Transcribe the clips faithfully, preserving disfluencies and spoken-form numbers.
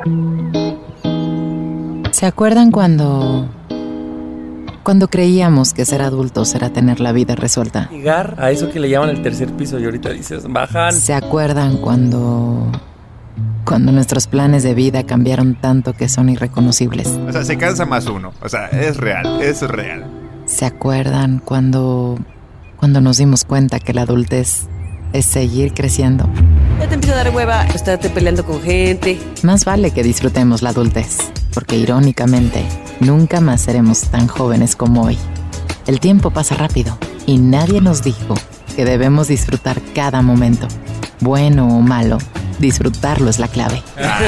¿Se acuerdan cuando... cuando creíamos que ser adultos era tener la vida resuelta? Llegar a eso que le llaman el tercer piso y ahorita dices, bajan. ¿Se acuerdan cuando... cuando nuestros planes de vida cambiaron tanto que son irreconocibles? O sea, se cansa más uno. O sea, es real, es real. ¿Se acuerdan cuando... cuando nos dimos cuenta que la adultez es seguir creciendo? Ya te empieza a dar hueva estarte peleando con gente. Más vale que disfrutemos la adultez, porque irónicamente, nunca más seremos tan jóvenes como hoy. El tiempo pasa rápido y nadie nos dijo que debemos disfrutar cada momento. Bueno o malo, disfrutarlo es la clave.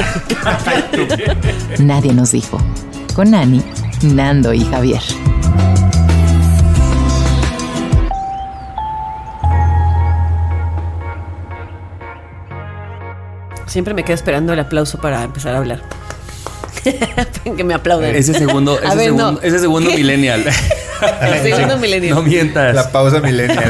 Nadie nos dijo. Con Ani, Nando y Javier. Siempre me quedo esperando el aplauso para empezar a hablar. Que me aplauden. Ese segundo, ese, ver, segundo, no. ese segundo millennial. El segundo millennial. No mientas. La pausa millennial.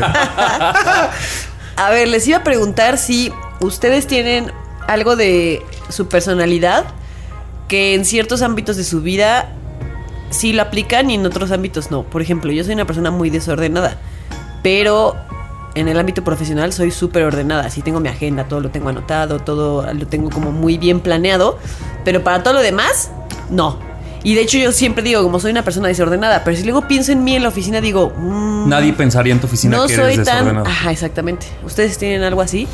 A ver, les iba a preguntar si ustedes tienen algo de su personalidad que en ciertos ámbitos de su vida sí lo aplican y en otros ámbitos no. Por ejemplo, yo soy una persona muy desordenada, pero en el ámbito profesional soy súper ordenada. Sí tengo mi agenda, todo lo tengo anotado, todo lo tengo como muy bien planeado. Pero para todo lo demás, no. Y de hecho yo siempre digo, como soy una persona desordenada, pero si luego pienso en mí en la oficina, digo... Mmm, nadie pensaría en tu oficina no que eres soy desordenado. Tan... Ajá, exactamente. ¿Ustedes tienen algo así?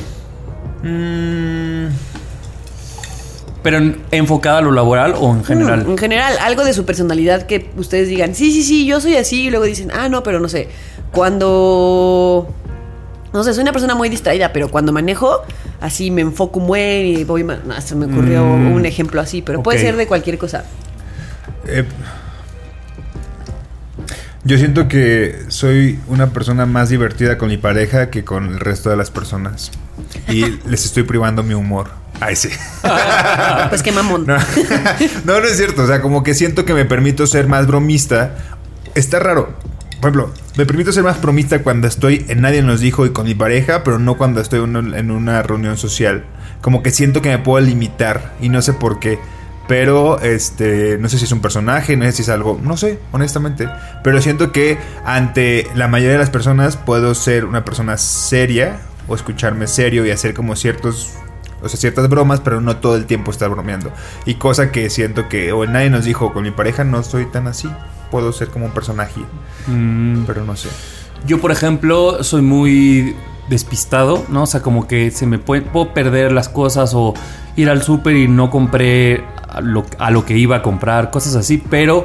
Mm, ¿Pero en, enfocada a lo laboral o en general? Mm, en general, algo de su personalidad que ustedes digan, sí, sí, sí, yo soy así. Y luego dicen, ah, no, pero no sé. Cuando... No sé, soy una persona muy distraída, pero cuando manejo, así me enfoco muy y voy... No, se me ocurrió mm, un ejemplo así, pero okay. Puede ser de cualquier cosa. Eh, yo siento que soy una persona más divertida con mi pareja que con el resto de las personas. Y les estoy privando mi humor. Ay, sí. Pues qué mamón. No. no, no es cierto. O sea, como que siento que me permito ser más bromista. Está raro. Por ejemplo, me permito ser más bromista cuando estoy en Nadie nos dijo y con mi pareja, pero no cuando estoy en una reunión social. Como que siento que me puedo limitar y no sé por qué. Pero, este, no sé si es un personaje, no sé si es algo, no sé, honestamente. Pero siento que ante la mayoría de las personas puedo ser una persona seria o escucharme serio y hacer como ciertos, o sea, ciertas bromas, pero no todo el tiempo estar bromeando. Y cosa que siento que, o Nadie nos dijo, con mi pareja no soy tan así. Puedo ser como un personaje, mm. pero no sé. Yo, por ejemplo, soy muy despistado, ¿no? O sea, como que se me puede, puedo perder las cosas o ir al súper y no compré a lo, a lo que iba a comprar, cosas así. Pero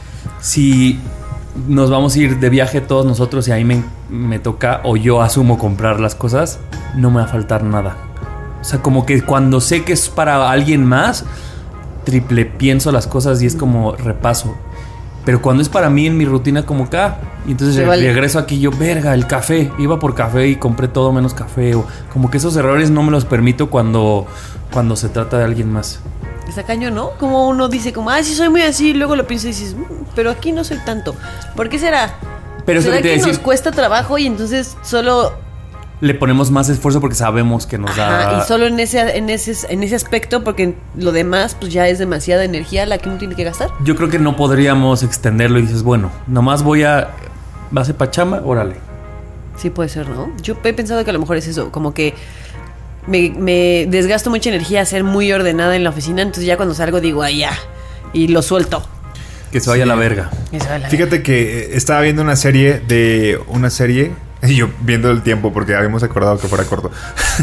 si nos vamos a ir de viaje todos nosotros y ahí me, me toca o yo asumo comprar las cosas, no me va a faltar nada. O sea, como que cuando sé que es para alguien más, triple pienso las cosas y es como repaso. Pero cuando es para mí en mi rutina como acá, y entonces re- vale. regreso aquí yo, verga, el café, iba por café y compré todo menos café, o como que esos errores no me los permito cuando, cuando se trata de alguien más. Está cañón, ¿no? Como uno dice como, ah, sí soy muy así, y luego lo piensas y dices, mmm, pero aquí no soy tanto. ¿Por qué será? Pero ¿será que, que nos cuesta trabajo y entonces solo le ponemos más esfuerzo porque sabemos que nos Ajá, da... y solo en ese, en ese en ese aspecto, porque lo demás pues ya es demasiada energía la que uno tiene que gastar. Yo creo que no podríamos extenderlo y dices, bueno, nomás voy a... ¿Va a ser pachama? Órale. Sí puede ser, ¿no? Yo he pensado que a lo mejor es eso, como que me, me desgasto mucha energía a ser muy ordenada en la oficina, entonces ya cuando salgo digo, ay, ya, y lo suelto. Que se vaya sí. a la verga. Que se vaya a la Fíjate verga. que estaba viendo una serie de... Una serie... Y yo viendo el tiempo porque habíamos acordado que fuera corto.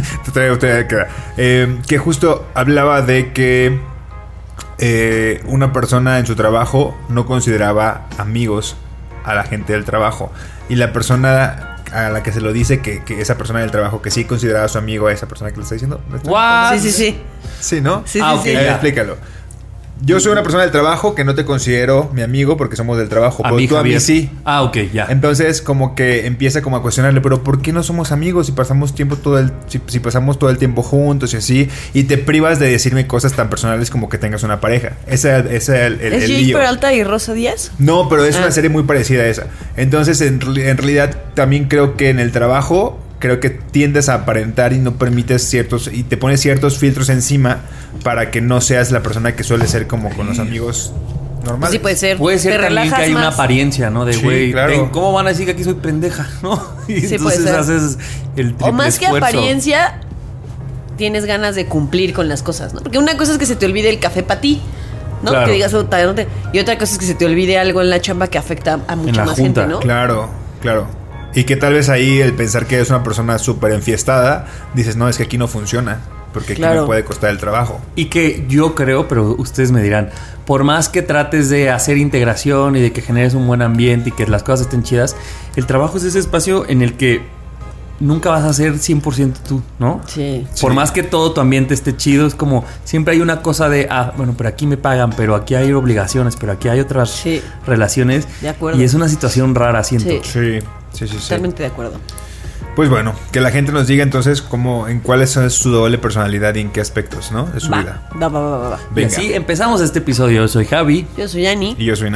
eh, que justo hablaba de que eh, una persona en su trabajo no consideraba amigos a la gente del trabajo. Y la persona a la que se lo dice que, que esa persona del trabajo que sí consideraba a su amigo a esa persona que le está diciendo. Sí, sí, sí. Sí, ¿no? Sí, ah, sí, ok, sí. Eh, explícalo. Yo soy una persona del trabajo que no te considero mi amigo porque somos del trabajo. A pero mí, tú Javier. a mí sí. Ah, ok, ya. Entonces como que empieza como a cuestionarle, pero ¿por qué no somos amigos si pasamos tiempo todo el si, si pasamos todo el tiempo juntos y así? Y te privas de decirme cosas tan personales como que tengas una pareja. Ese es el, el, ¿Es el Jake lío. Peralta y Rosa Díaz? No, pero es ah. una serie muy parecida a esa. Entonces en, en realidad también creo que en el trabajo creo que tiendes a aparentar y no permites ciertos y te pones ciertos filtros encima para que no seas la persona que suele ser como con los amigos normales. Sí, puede ser. Puede ser Te también relajas que hay una más. apariencia, ¿no? De Sí, güey, claro. ven, ¿cómo van a decir que aquí soy pendeja? ¿No? Y Sí, entonces puede ser. haces el triple O más que esfuerzo. apariencia, tienes ganas de cumplir con las cosas, ¿no? Porque una cosa es que se te olvide el café para ti, ¿no? Claro. Que digas, "Oh, todavía no te-". Y otra cosa es que se te olvide algo en la chamba que afecta a mucha la más junta. gente, ¿no? Claro, claro. Y que tal vez ahí el pensar que eres una persona súper enfiestada, dices, no, es que aquí no funciona, porque aquí Claro. me puede costar el trabajo. Y que yo creo, pero ustedes me dirán, por más que trates de hacer integración y de que generes un buen ambiente y que las cosas estén chidas, el trabajo es ese espacio en el que nunca vas a ser cien por ciento tú, ¿no? Sí. Por Sí. más que todo tu ambiente esté chido, es como siempre hay una cosa de, ah, bueno, pero aquí me pagan, pero aquí hay obligaciones, pero aquí hay otras Sí. relaciones. De acuerdo. Y es una situación rara, siento. Sí. Sí, sí, sí, sí. Totalmente de acuerdo. Pues bueno, que la gente nos diga entonces cómo, en cuál es su doble personalidad y en qué aspectos, ¿no? De su Va, vida. va, va, va, va, va. Y Venga. así empezamos este episodio. Yo soy Javi. Yo soy Ani. Y yo soy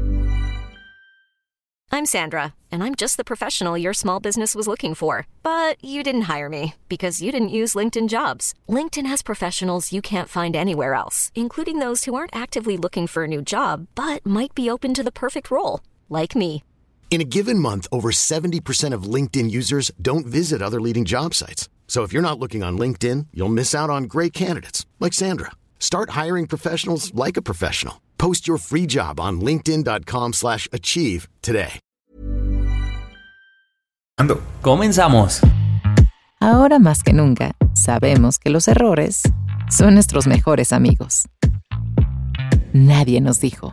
I'm Sandra, and I'm just the professional your small business was looking for. But you didn't hire me because you didn't use LinkedIn Jobs. LinkedIn has professionals you can't find anywhere else, including those who aren't actively looking for a new job, but might be open to the perfect role, like me. In a given month, over seventy percent of LinkedIn users don't visit other leading job sites. So if you're not looking on LinkedIn, you'll miss out on great candidates like Sandra. Start hiring professionals like a professional. Post your free job on linkedin dot com slash achieve today. Ando. Comenzamos. Ahora más que nunca, sabemos que los errores son nuestros mejores amigos. Nadie nos dijo.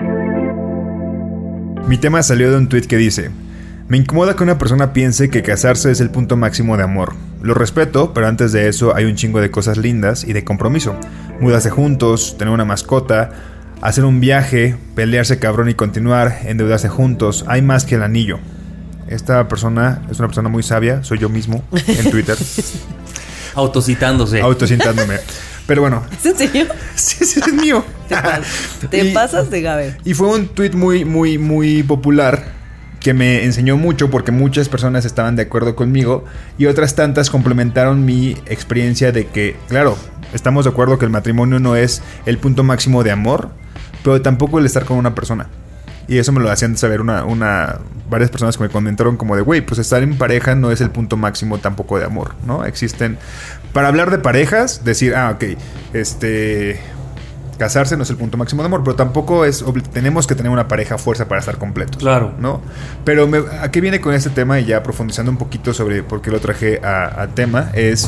Mi tema salió de un tweet que dice: me incomoda que una persona piense que casarse es el punto máximo de amor. Lo respeto, pero antes de eso hay un chingo de cosas lindas y de compromiso. Mudarse juntos, tener una mascota, hacer un viaje, pelearse cabrón y continuar, endeudarse juntos. Hay más que el anillo. Esta persona es una persona muy sabia, soy yo mismo en Twitter, Autocitándose. autocintándome. Pero bueno, ¿Es en serio? sí, sí, es mío. Te, pas- te Y- pasas de Gaber. Y fue un tweet muy, muy, muy popular que me enseñó mucho porque muchas personas estaban de acuerdo conmigo y otras tantas complementaron mi experiencia de que, claro, estamos de acuerdo que el matrimonio no es el punto máximo de amor, pero tampoco el estar con una persona. Y eso me lo hacían saber una, una varias personas que me comentaron como de, güey, pues estar en pareja no es el punto máximo tampoco de amor, ¿no? Existen, para hablar de parejas, decir, ah, ok, este... casarse no es el punto máximo de amor, pero tampoco es obli- tenemos que tener una pareja a fuerza para estar completos. Claro. ¿No? Pero me, ¿a qué viene con este tema? Y ya profundizando un poquito sobre por qué lo traje a, a tema, es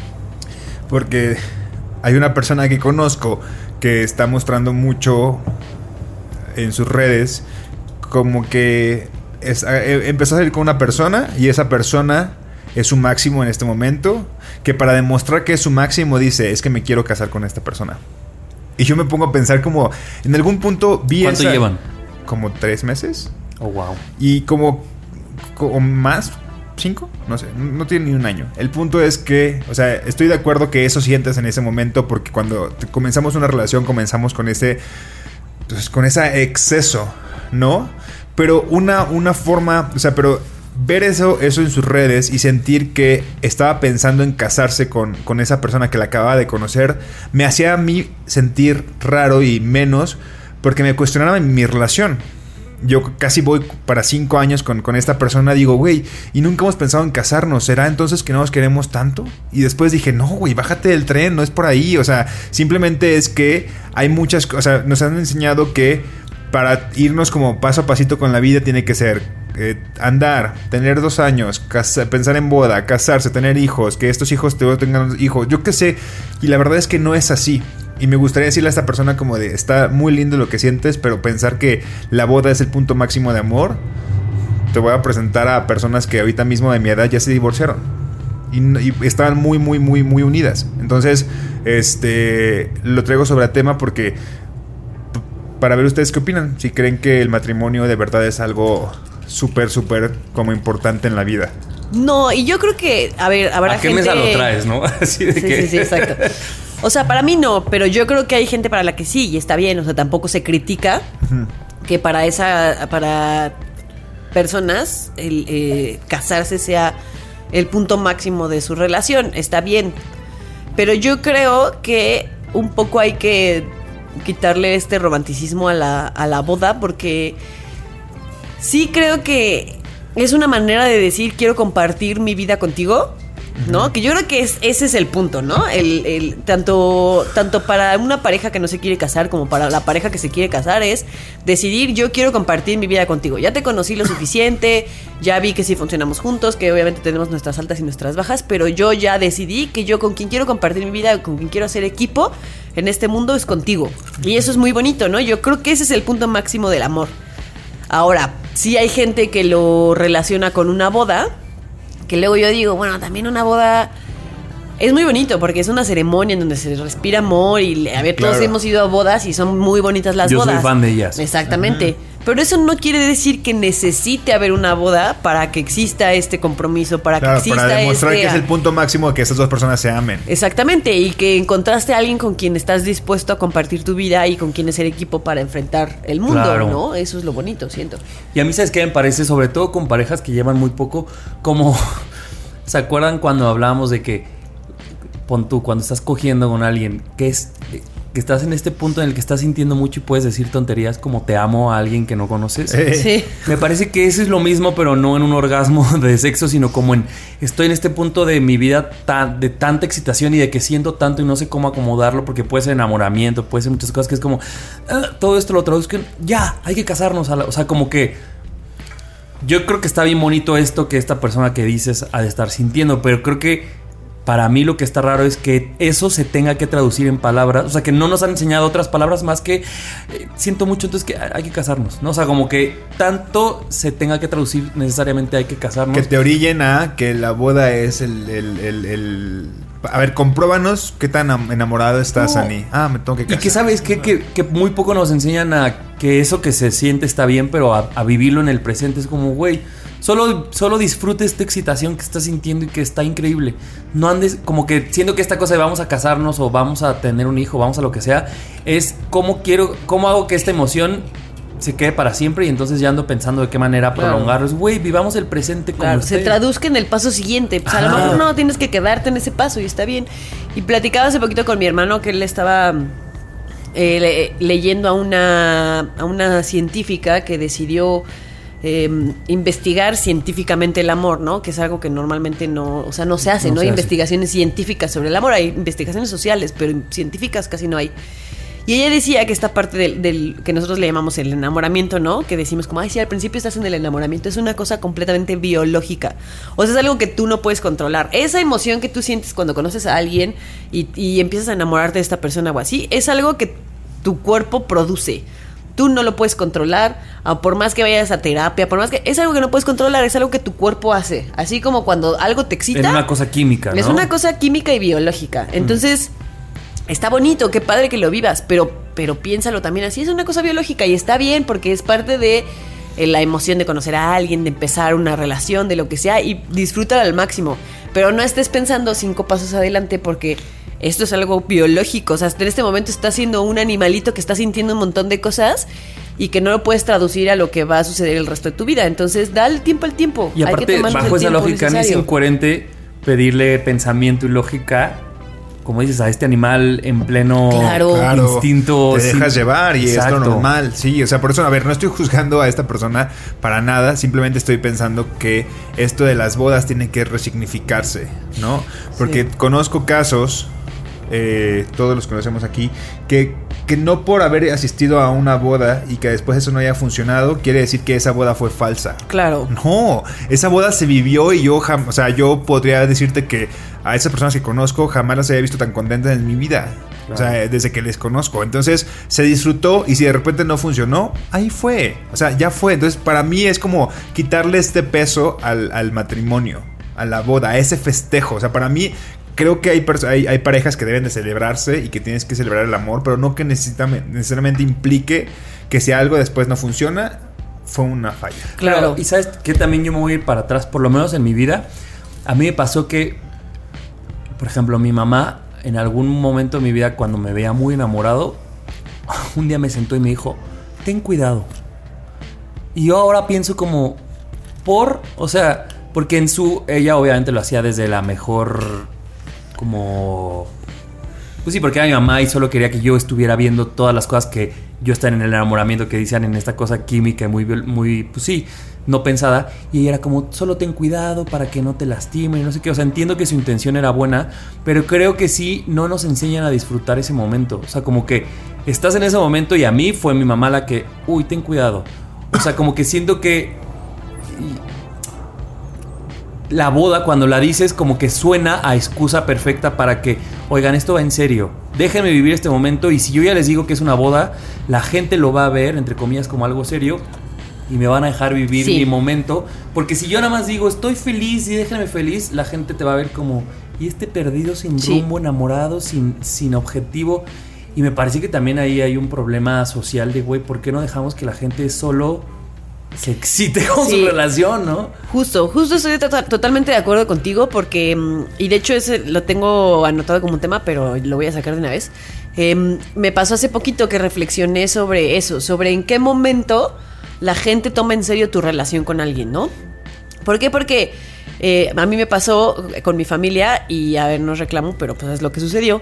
porque hay una persona que conozco que está mostrando mucho en sus redes como que es, eh, empezó a salir con una persona y esa persona es su máximo en este momento, que para demostrar que es su máximo dice, es que me quiero casar con esta persona. Y yo me pongo a pensar como, en algún punto vi ¿Cuánto esa- llevan? Como tres meses. Oh, wow. Y como, como más, cinco, no sé, no tiene ni un año. El punto es que, o sea, estoy de acuerdo que eso sientes en ese momento porque cuando te- comenzamos una relación comenzamos con ese, pues, con ese exceso, ¿no? Pero una, una forma, o sea, pero ver eso, eso en sus redes y sentir que estaba pensando en casarse con, con esa persona que la acababa de conocer, me hacía a mí sentir raro y menos porque me cuestionaba mi relación. Yo casi voy para cinco años con, con esta persona. Digo, güey, y nunca hemos pensado en casarnos. ¿Será entonces que no nos queremos tanto? Y después dije, no, güey, bájate del tren. No es por ahí. O sea, simplemente es que hay muchas cosas. O sea, nos han enseñado que para irnos como paso a pasito con la vida tiene que ser eh, andar, tener dos años, casa, pensar en boda, casarse, tener hijos, que estos hijos te tengan hijos. Yo qué sé. Y la verdad es que no es así. Y me gustaría decirle a esta persona como de, está muy lindo lo que sientes, pero pensar que la boda es el punto máximo de amor. Te voy a presentar a personas que ahorita mismo de mi edad ya se divorciaron. Y, y estaban muy, muy, muy, muy unidas. Entonces, este, lo traigo sobre el tema porque p- para ver ustedes qué opinan. Si creen que el matrimonio de verdad es algo súper, súper como importante en la vida. No, y yo creo que, a ver, habrá ¿A qué gente... mesa lo traes, no? Así de Sí, que... sí, sí, exacto. O sea, para mí no, pero yo creo que hay gente para la que sí, y está bien. O sea, tampoco se critica que para esa, para personas el eh, casarse sea el punto máximo de su relación. Está bien. Pero yo creo que un poco hay que quitarle este romanticismo a la, a la boda, porque sí creo que es una manera de decir quiero compartir mi vida contigo, ¿no? Uh-huh. Que yo creo que es, ese es el punto, ¿no? El, el, tanto, tanto para una pareja que no se quiere casar como para la pareja que se quiere casar es decidir yo quiero compartir mi vida contigo. Ya te conocí lo suficiente, ya vi que sí funcionamos juntos, que obviamente tenemos nuestras altas y nuestras bajas, pero yo ya decidí que yo con quien quiero compartir mi vida, con quien quiero hacer equipo en este mundo es contigo. Y eso es muy bonito, ¿no? Yo creo que ese es el punto máximo del amor. Ahora, sí hay gente que lo relaciona con una boda, que luego yo digo, bueno, también una boda es muy bonito porque es una ceremonia en donde se respira amor y a ver, todos claro. hemos ido a bodas y son muy bonitas las yo bodas. Yo soy fan de ellas. Exactamente. Uh-huh. Pero eso no quiere decir que necesite haber una boda para que exista este compromiso, para claro, que exista para demostrar este... que es el punto máximo de que esas dos personas se amen. Exactamente, y que encontraste a alguien con quien estás dispuesto a compartir tu vida y con quien es el equipo para enfrentar el mundo, claro. ¿no? Eso es lo bonito, siento. Y a mí, ¿sabes qué me parece? Sobre todo con parejas que llevan muy poco, como... ¿Se acuerdan cuando hablábamos de que, pon tú, cuando estás cogiendo con alguien, que es... que estás en este punto en el que estás sintiendo mucho y puedes decir tonterías como te amo a alguien que no conoces? Sí. Me parece que eso es lo mismo, pero no en un orgasmo de sexo, sino como en estoy en este punto de mi vida ta- de tanta excitación y de que siento tanto y no sé cómo acomodarlo, porque puede ser enamoramiento, puede ser muchas cosas que es como ah, todo esto lo traduzco en ya, hay que casarnos a la, o sea, como que yo creo que está bien bonito esto que esta persona que dices ha de estar sintiendo, pero creo que para mí lo que está raro es que eso se tenga que traducir en palabras. O sea, que no nos han enseñado otras palabras más que eh, siento mucho, entonces que hay que casarnos, ¿no? O sea, como que tanto se tenga que traducir necesariamente hay que casarnos. Que te orillen a que la boda es el... el, el, el... A ver, compruébanos qué tan enamorado estás, no. Ani. Ah, me tengo que casar. Y que sabes que, que, que muy poco nos enseñan a que eso que se siente está bien, pero a, a vivirlo en el presente es como, güey... Solo, solo disfrute esta excitación que estás sintiendo y que está increíble. No andes como que siendo que esta cosa de vamos a casarnos o vamos a tener un hijo, vamos a lo que sea, es cómo quiero, cómo hago que esta emoción se quede para siempre y entonces ya ando pensando de qué manera claro. prolongarlo. Es, güey, vivamos el presente como claro, esté. Se traduzca en el paso siguiente. Pues a lo mejor no tienes que quedarte en ese paso y está bien. Y platicaba hace poquito con mi hermano que él estaba eh, le, leyendo a una, a una científica que decidió... Eh, investigar científicamente el amor, ¿no? Que es algo que normalmente no, o sea, no se hace, no, no hay investigaciones hace. científicas sobre el amor, hay investigaciones sociales, pero científicas casi no hay. Y ella decía que esta parte del, del que nosotros le llamamos el enamoramiento, ¿no? Que decimos como, ay, sí, al principio estás en el enamoramiento, es una cosa completamente biológica. O sea, es algo que tú no puedes controlar. Esa emoción que tú sientes cuando conoces a alguien y, y empiezas a enamorarte de esta persona o así, es algo que tu cuerpo produce. Tú no lo puedes controlar, por más que vayas a terapia, por más que... Es algo que no puedes controlar, es algo que tu cuerpo hace. Así como cuando algo te excita... Es una cosa química, ¿no? Es una cosa química y biológica. Entonces, mm. está bonito, qué padre que lo vivas, pero, pero piénsalo también así. Es una cosa biológica y está bien porque es parte de eh, la emoción de conocer a alguien, de empezar una relación, de lo que sea, y disfrútalo al máximo. Pero no estés pensando cinco pasos adelante porque... Esto es algo biológico, o sea, en este momento estás siendo un animalito que está sintiendo un montón de cosas y que no lo puedes traducir a lo que va a suceder el resto de tu vida. Entonces, dale tiempo al tiempo. Y aparte, bajo esa lógica, no es incoherente pedirle pensamiento y lógica, como dices, a este animal en pleno claro. Claro, instinto. Te dejas sin... llevar y Exacto. Es lo normal. Sí, o sea, por eso, a ver, no estoy juzgando a esta persona para nada. Simplemente estoy pensando que esto de las bodas tiene que resignificarse, ¿no? Porque sí. conozco casos... Eh, todos los conocemos aquí que, que no por haber asistido a una boda y que después eso no haya funcionado quiere decir que esa boda fue falsa. Claro. No, esa boda se vivió y yo jam- o sea, yo podría decirte que a esas personas que conozco jamás las había visto tan contentas en mi vida. Claro. O sea, desde que les conozco. Entonces se disfrutó y si de repente no funcionó, ahí fue. O sea, ya fue. Entonces para mí es como quitarle este peso al, al matrimonio, a la boda, a ese festejo. O sea, para mí creo que hay, pers- hay, hay parejas que deben de celebrarse y que tienes que celebrar el amor, pero no que necesita, necesariamente implique que si algo después no funciona, fue una falla. Claro. Y sabes que también yo me voy a ir para atrás, por lo menos en mi vida. A mí me pasó que, por ejemplo, mi mamá en algún momento de mi vida cuando me veía muy enamorado, un día me sentó y me dijo, ten cuidado. Y yo ahora pienso como, por, o sea, porque en su, ella obviamente lo hacía desde la mejor... como Pues sí, porque era mi mamá y solo quería que yo estuviera viendo todas las cosas que yo estaba en el enamoramiento, que decían en esta cosa química muy, muy, pues sí, no pensada. Y ella era como, solo ten cuidado para que no te lastimen y no sé qué. O sea, entiendo que su intención era buena, pero creo que sí no nos enseñan a disfrutar ese momento. O sea, como que estás en ese momento y a mí fue mi mamá la que, uy, ten cuidado. O sea, como que siento que la boda, cuando la dices, como que suena a excusa perfecta para que, oigan, esto va en serio, déjenme vivir este momento. Y si yo ya les digo que es una boda, la gente lo va a ver, entre comillas, como algo serio y me van a dejar vivir sí. mi momento. Porque si yo nada más digo, estoy feliz y déjenme feliz, la gente te va a ver como, y este perdido sin sí. rumbo, enamorado, sin, sin objetivo. Y me parece que también ahí hay un problema social de, güey, ¿por qué no dejamos que la gente solo se excite con sí. su relación, no? Justo, justo estoy to- totalmente de acuerdo contigo porque, y de hecho ese lo tengo anotado como un tema, pero lo voy a sacar de una vez. Eh, me pasó hace poquito que reflexioné sobre eso, sobre en qué momento la gente toma en serio tu relación con alguien, ¿no? ¿Por qué? Porque eh, a mí me pasó con mi familia y, a ver, no reclamo, pero pues es lo que sucedió,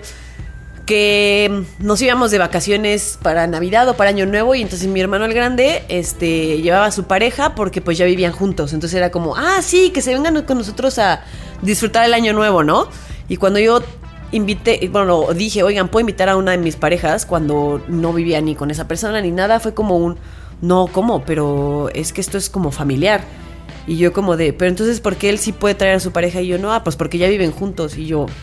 que nos íbamos de vacaciones para Navidad o para Año Nuevo y entonces mi hermano el grande este, llevaba a su pareja porque pues ya vivían juntos. Entonces era como, ah, sí, que se vengan con nosotros a disfrutar el Año Nuevo, ¿no? Y cuando yo invité, bueno, dije, oigan, ¿puedo invitar a una de mis parejas? Cuando no vivía ni con esa persona ni nada, fue como un, no, ¿cómo? Pero es que esto es como familiar. Y yo como de, pero entonces, ¿por qué él sí puede traer a su pareja y yo no? Ah, pues porque ya viven juntos. Y yo,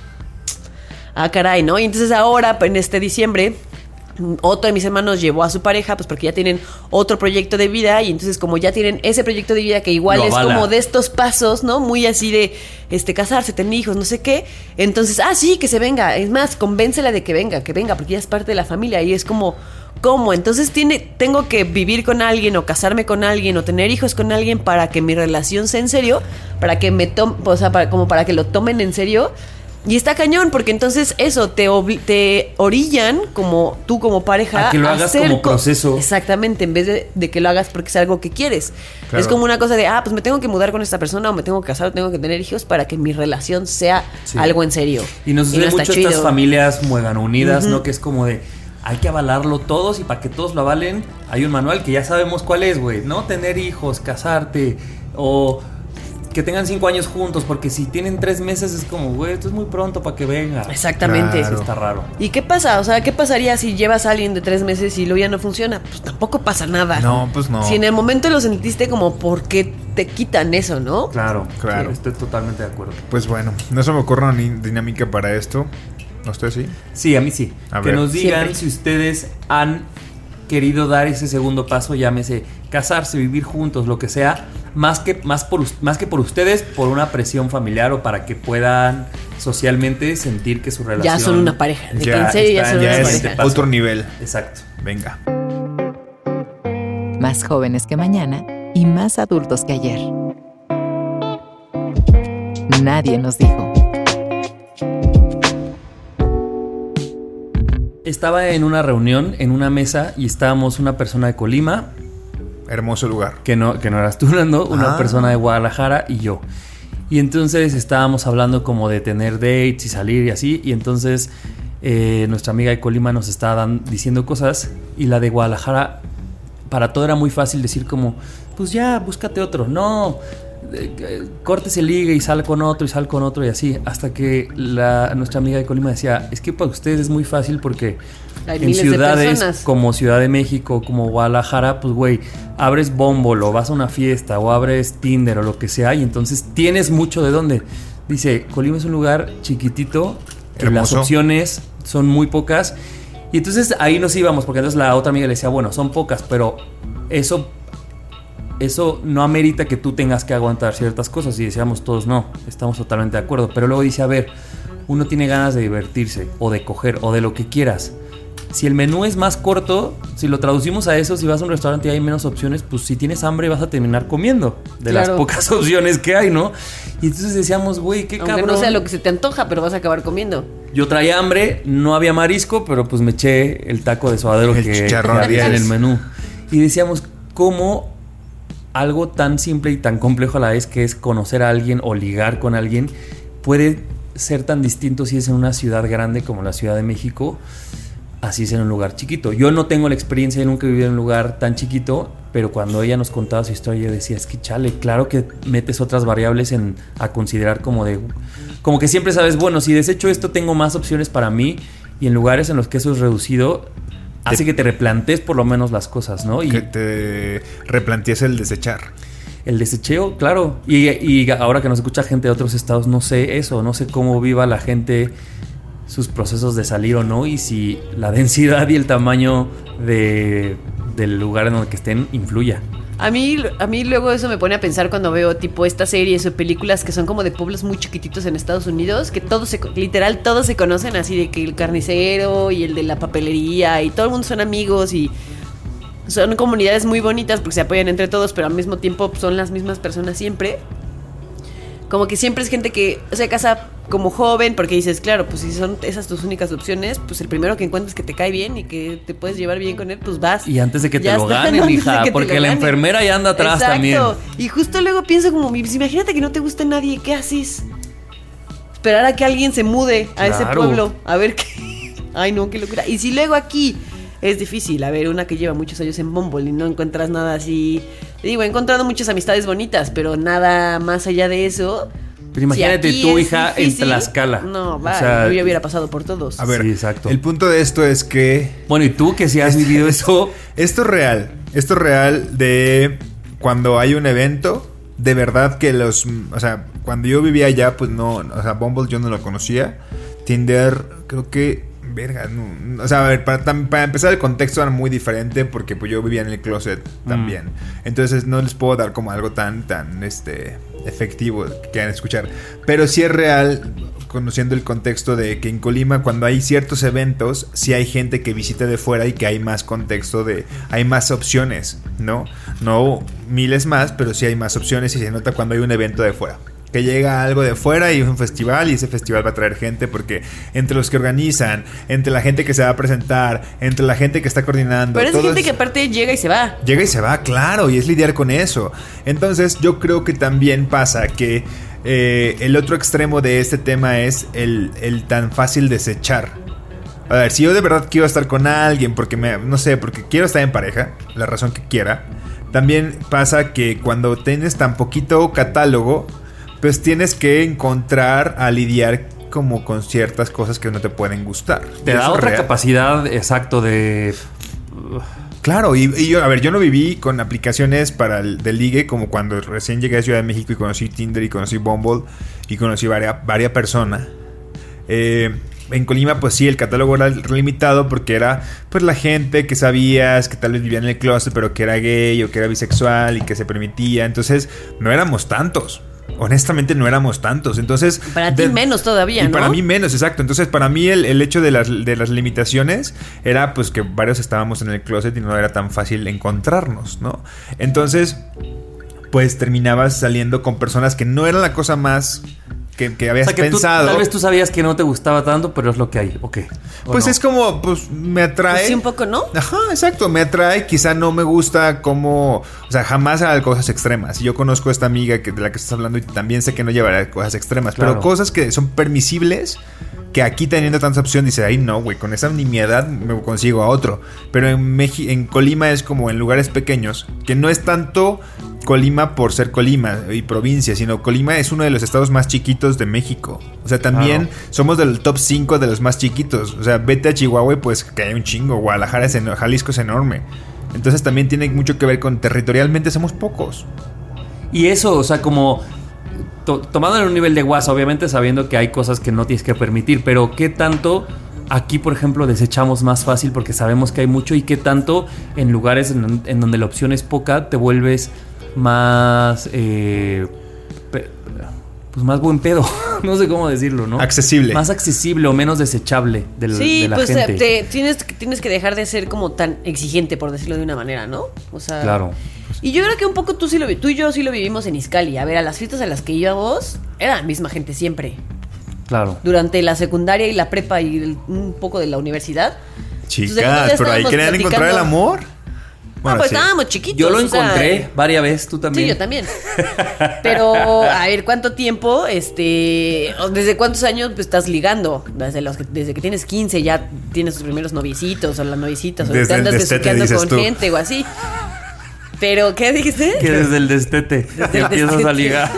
ah, caray, ¿no? Y entonces ahora, en este diciembre, otro de mis hermanos llevó a su pareja, pues porque ya tienen otro proyecto de vida. Y entonces como ya tienen ese proyecto de vida que igual es como de estos pasos, ¿no? Muy así de este casarse, tener hijos, no sé qué. Entonces, ah, sí, que se venga. Es más, convéncela de que venga, que venga, porque ya es parte de la familia. Y es como, ¿cómo? Entonces tiene, tengo que vivir con alguien o casarme con alguien o tener hijos con alguien para que mi relación sea en serio, para que me tome, o sea, para, como para que lo tomen en serio. Y está cañón, porque entonces eso, te, obli- te orillan como tú como pareja a que lo a hagas hacer como proceso. Exactamente, en vez de, de que lo hagas porque es algo que quieres. Claro. Es como una cosa de, ah, pues me tengo que mudar con esta persona o me tengo que casar o tengo que tener hijos para que mi relación sea sí. algo en serio. Y nos sucede mucho estas familias muegan unidas, uh-huh. ¿no? Que es como de, hay que avalarlo todos y para que todos lo avalen hay un manual que ya sabemos cuál es, güey, ¿no? Tener hijos, casarte o que tengan cinco años juntos, porque si tienen tres meses es como, güey, esto es muy pronto para que venga. Exactamente. Claro. Está raro. ¿Y qué pasa? O sea, ¿qué pasaría si llevas a alguien de tres meses y luego ya no funciona? Pues tampoco pasa nada. No, pues no. Si en el momento lo sentiste como, ¿por qué te quitan eso, no? Claro, claro. Sí, estoy totalmente de acuerdo. Pues bueno, no se me ocurre una dinámica para esto. ¿A usted sí? Sí, a mí sí. A que ver. nos digan Siempre. si ustedes han querido dar ese segundo paso, llámese casarse, vivir juntos, lo que sea, más que, más por, más que por ustedes, por una presión familiar o para que puedan socialmente sentir que su relación Ya son una pareja. De ya que en serio ya está, son ya una es pareja. otro nivel. Exacto. Venga. Más jóvenes que mañana y más adultos que ayer. Nadie nos dijo. Estaba en una reunión, en una mesa, y estábamos una persona de Colima. Hermoso lugar. Que no, que no eras tú, Nando, una ah. persona de Guadalajara y yo. Y entonces estábamos hablando como de tener dates y salir y así. Y entonces eh, nuestra amiga de Colima nos estaba dan, diciendo cosas. Y la de Guadalajara, para todo era muy fácil decir como, pues ya, búscate otro. No, eh, eh, cortes el ligue y sal con otro y sal con otro y así. Hasta que la, nuestra amiga de Colima decía, es que para ustedes es muy fácil porque hay en ciudades como Ciudad de México, como Guadalajara, pues güey, abres Bumble o vas a una fiesta o abres Tinder o lo que sea y entonces tienes mucho de dónde. Dice, Colima es un lugar chiquitito, que las opciones son muy pocas. Y entonces ahí nos íbamos, porque entonces la otra amiga le decía, bueno, son pocas, pero eso, eso no amerita que tú tengas que aguantar ciertas cosas. Y decíamos todos, no, estamos totalmente de acuerdo. Pero luego dice, a ver, uno tiene ganas de divertirse o de coger o de lo que quieras. Si el menú es más corto, si lo traducimos a eso, si vas a un restaurante y hay menos opciones, pues si tienes hambre vas a terminar comiendo de claro. las pocas opciones que hay, ¿no? Y entonces decíamos, güey, qué Aunque cabrón. no sea lo que se te antoja, pero vas a acabar comiendo. Yo traía hambre, no había marisco, pero pues me eché el taco de suadero el que había en el menú. Y decíamos, ¿cómo algo tan simple y tan complejo a la vez que es conocer a alguien o ligar con alguien puede ser tan distinto si es en una ciudad grande como la Ciudad de México, así es en un lugar chiquito. Yo no tengo la experiencia, nunca he vivido en un lugar tan chiquito, pero cuando ella nos contaba su historia, yo decía, es que chale, claro que metes otras variables en, a considerar como de... Como que siempre sabes, bueno, si desecho esto, tengo más opciones para mí, y en lugares en los que eso es reducido, hace que te replantees por lo menos las cosas, ¿no? Y que te replantees el desechar. El desecheo, claro. Y, y ahora que nos escucha gente de otros estados, no sé eso, no sé cómo viva la gente sus procesos de salir o no, y si la densidad y el tamaño de, del lugar en el que estén influya. A mí, a mí luego eso me pone a pensar cuando veo tipo estas series o películas que son como de pueblos muy chiquititos en Estados Unidos, que todos se, literal todos se conocen, así de que el carnicero y el de la papelería y todo el mundo son amigos y son comunidades muy bonitas porque se apoyan entre todos, pero al mismo tiempo son las mismas personas siempre. Como que siempre es gente que se casa como joven, porque dices, claro, pues si son esas tus únicas opciones, pues el primero que encuentres que te cae bien y que te puedes llevar bien con él, pues vas. Y antes de que ya te lo está, ganen, ¿no? hija, que porque la ganen. enfermera ya anda atrás. Exacto. También. Y justo luego pienso como, pues imagínate que no te gusta nadie, ¿qué haces? Esperar a que alguien se mude a Claro. ese pueblo, a ver qué... Ay, no, qué locura. Y si luego aquí es difícil, a ver, una que lleva muchos años en Bumble y no encuentras nada así... Te digo, he encontrado muchas amistades bonitas, pero nada más allá de eso... Pero imagínate si tu es hija difícil, en Tlaxcala. No, va, O sea, yo ya hubiera pasado por todos. A ver, Sí, exacto. el punto de esto es que Bueno, y tú que si has vivido eso... esto es real. Esto es real de cuando hay un evento, de verdad que los... O sea, cuando yo vivía allá, pues no... O sea, Bumble yo no lo conocía. Tinder, creo que... Verga, no, o sea, a ver, para, para empezar el contexto era muy diferente porque pues yo vivía en el closet también. Mm. Entonces no les puedo dar como algo tan, tan, este, efectivo que quieran escuchar. Pero sí es real, conociendo el contexto de que en Colima cuando hay ciertos eventos, sí hay gente que visita de fuera y que hay más contexto de, hay más opciones, ¿no? No miles más, pero sí hay más opciones y se nota cuando hay un evento de fuera. Que llega algo de fuera y es un festival y ese festival va a traer gente porque entre los que organizan, entre la gente que se va a presentar, entre la gente que está coordinando. Pero es gente es, que aparte llega y se va. Llega y se va, claro, y es lidiar con eso. Entonces yo creo que también pasa que eh, el otro extremo de este tema es el, el tan fácil desechar. A ver, si yo de verdad quiero estar con alguien porque me, no sé, porque quiero estar en pareja, la razón que quiera, también pasa que cuando tienes tan poquito catálogo, pues tienes que encontrar a lidiar como con ciertas cosas que no te pueden gustar. Te da otra real. capacidad, exacto, de... Claro, y, y yo, a ver, yo no viví con aplicaciones para el de ligue como cuando recién llegué a Ciudad de México y conocí Tinder y conocí Bumble y conocí varias, varias personas. Eh, en Colima, pues sí, el catálogo era limitado porque era pues la gente que sabías que tal vez vivía en el closet, pero que era gay o que era bisexual y que se permitía. Entonces, no éramos tantos. Honestamente no éramos tantos. Entonces para ti de, menos todavía, y ¿no? Para mí menos, exacto. Entonces para mí el, el hecho de las, de las limitaciones era pues que varios estábamos en el closet y no era tan fácil encontrarnos, ¿no? Entonces pues terminabas saliendo con personas que no eran la cosa más que, que habías o sea, que pensado. Tú, tal vez tú sabías que no te gustaba tanto, pero es lo que hay, ok. Pues no? Es como, pues me atrae. Pues sí, un poco, ¿no? Ajá, exacto, me atrae. Quizá no me gusta como, o sea, jamás haga cosas extremas. Yo conozco a esta amiga que, de la que estás hablando y también sé que no llevará cosas extremas, claro. Pero cosas que son permisibles. Que aquí teniendo tanta opción dice, ay no, güey, con esa nimiedad me consigo a otro. Pero en, Meji- en Colima es como en lugares pequeños, que no es tanto Colima por ser Colima y provincia, sino Colima es uno de los estados más chiquitos de México. O sea, también claro. Somos del top cinco de los más chiquitos. O sea, vete a Chihuahua, pues que hay un chingo. Guadalajara, es en- Jalisco es enorme. Entonces también tiene mucho que ver con territorialmente somos pocos. Y eso, o sea, como... tomado en un nivel de guasa, obviamente sabiendo que hay cosas que no tienes que permitir, pero ¿qué tanto aquí, por ejemplo, desechamos más fácil porque sabemos que hay mucho y qué tanto en lugares en, en donde la opción es poca te vuelves más, eh, pe, pues más buen pedo, no sé cómo decirlo, ¿no? Accesible. Más accesible o menos desechable del, sí, de la pues gente. Te, tienes, tienes que dejar de ser como tan exigente, por decirlo de una manera, ¿no? O sea, claro. Y yo creo que un poco tú sí lo vi, tú y yo sí lo vivimos en Izcalli. A ver, a las fiestas a las que íbamos era la misma gente siempre. Claro. Durante la secundaria y la prepa y el, un poco de la universidad. Chicas, pero ahí querían encontrar el amor. Bueno, no, pues sí. estábamos chiquitos. Yo lo o sea, encontré varias veces, tú también. Sí, yo también. Pero, a ver, ¿cuánto tiempo, este, o desde cuántos años pues, estás ligando? Desde los que, desde que tienes quince ya tienes tus primeros novicitos o las novicitas o Desde te el andas destete, besuqueando dices con tú. gente o así. Pero, ¿qué dijiste? Que desde el destete Desde te el empiezas destete. a ligar.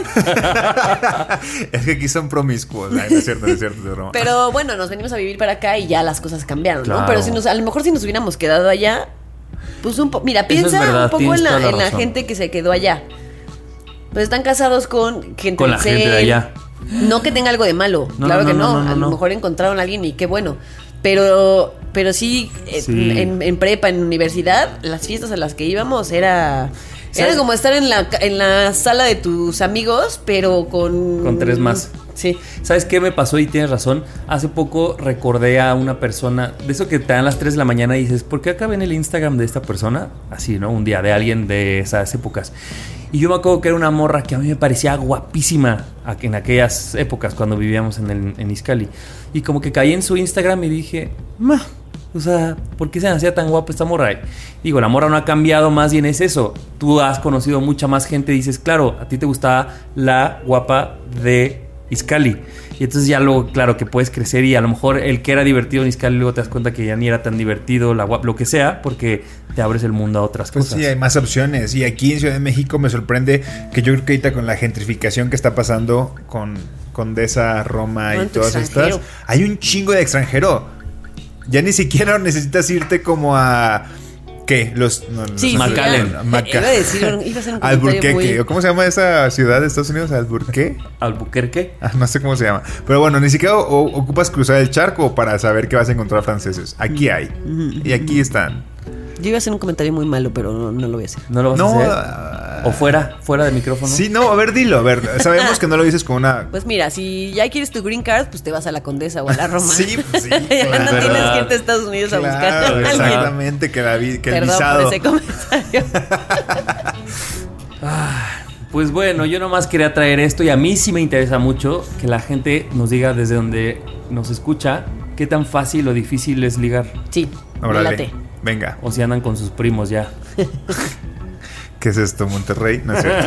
Es que aquí son promiscuos. Ay, no es cierto, no es cierto. Es broma. Pero bueno, nos venimos a vivir para acá y ya las cosas cambiaron, Claro. ¿no? Pero si nos, a lo mejor si nos hubiéramos quedado allá, pues un poco. Mira, Eso es piensa verdad, un poco tienes en la, toda la en la razón. gente que se quedó allá. Pues están casados con gente Con la del gente de C E L. allá. No que tenga algo de malo, No, claro no, que no, no. no, no, a lo no. mejor encontraron a alguien y qué bueno. Pero, pero sí, eh, Sí. En, en prepa, en universidad, las fiestas a las que íbamos era. Era ¿Sabes? como estar en la, en la sala de tus amigos, pero con. Con tres más. Sí. ¿Sabes qué me pasó? Y tienes razón. Hace poco recordé a una persona, de eso que te dan las tres de la mañana y dices, ¿por qué acá ven el Instagram de esta persona? Así, ¿no? Un día, de alguien de esas épocas. Y yo me acuerdo que era una morra que a mí me parecía guapísima en aquellas épocas cuando vivíamos en, el, en Izcalli. Y como que caí en su Instagram y dije, ma, o sea, ¿por qué se me hacía tan guapa esta morra? Y digo, la morra no ha cambiado, más bien es eso. Tú has conocido mucha más gente y dices, claro, a ti te gustaba la guapa de Izcalli. Y entonces ya luego, claro, que puedes crecer y a lo mejor el que era divertido en Izcalli luego te das cuenta que ya ni era tan divertido, la guapa, lo que sea, porque te abres el mundo a otras Pues cosas. sí, hay más opciones. Y aquí en Ciudad de México me sorprende que yo creo que ahorita con la gentrificación que está pasando con Condesa, Roma y ¿Cuánto todas extranjero? estas, hay un chingo de extranjero. Ya ni siquiera necesitas irte como a... ¿Qué? Los... No, los- Sí, McAllen. sí, ya. Maca- Iba a decir, iba a hacer un comentario Alburquerque. muy- ¿O ¿Cómo se llama esa ciudad de Estados Unidos? ¿Alburquerque? Albuquerque. Ah, no sé cómo se llama. Pero bueno, ni siquiera o- o- ocupas cruzar el charco para saber que vas a encontrar franceses. Aquí hay. Y aquí están. Yo iba a hacer un comentario muy malo, pero no, no lo voy a hacer. ¿No lo vas No. a hacer? ah, ¿O fuera? ¿Fuera de micrófono? Sí, no, a ver, dilo. A ver, sabemos que no lo dices con una... Pues mira, si ya quieres tu green card, pues te vas a la Condesa o a la Roma. Sí, pues sí, Ya claro. no tienes Verdad. que irte a Estados Unidos a buscar a Claro, alguien. exactamente, que, la vi- que el Perdón visado. por ese comentario. Pues bueno, yo nomás quería traer esto y a mí sí me interesa mucho que la gente nos diga desde donde nos escucha qué tan fácil o difícil es ligar. Sí, me Órale, late. venga. O si andan con sus primos ya. ¿Qué es esto, Monterrey? No es cierto.